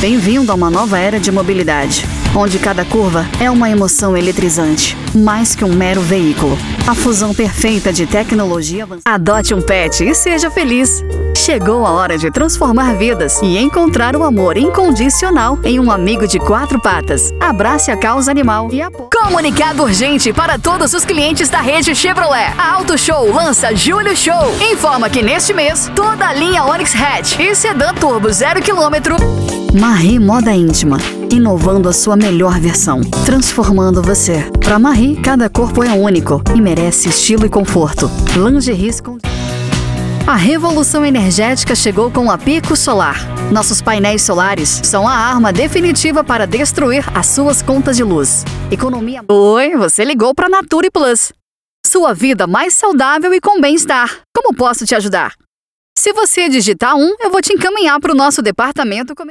Bem-vindo a uma nova era de mobilidade, onde cada curva é uma emoção eletrizante, mais que um mero veículo. A fusão perfeita de tecnologia avançada. Adote um pet e seja feliz. Chegou a hora de transformar vidas e encontrar o amor incondicional em um amigo de 4 patas. Abrace a causa animal e apoie. Comunicado urgente para todos os clientes da rede Chevrolet. A Auto Show lança Julho Show. Informa que neste mês, toda a linha Onix Hatch e Sedã Turbo 0 km. Marri Moda Íntima, inovando a sua melhor versão, transformando você. Para Marri, cada corpo é único e merece estilo e conforto. Lingeries com... A revolução energética chegou com a Pico Solar. Nossos painéis solares são a arma definitiva para destruir as suas contas de luz. Economia... Oi, você ligou para Nature Plus. Sua vida mais saudável e com bem-estar. Como posso te ajudar? Se você digitar 1, eu vou te encaminhar para o nosso departamento comercial.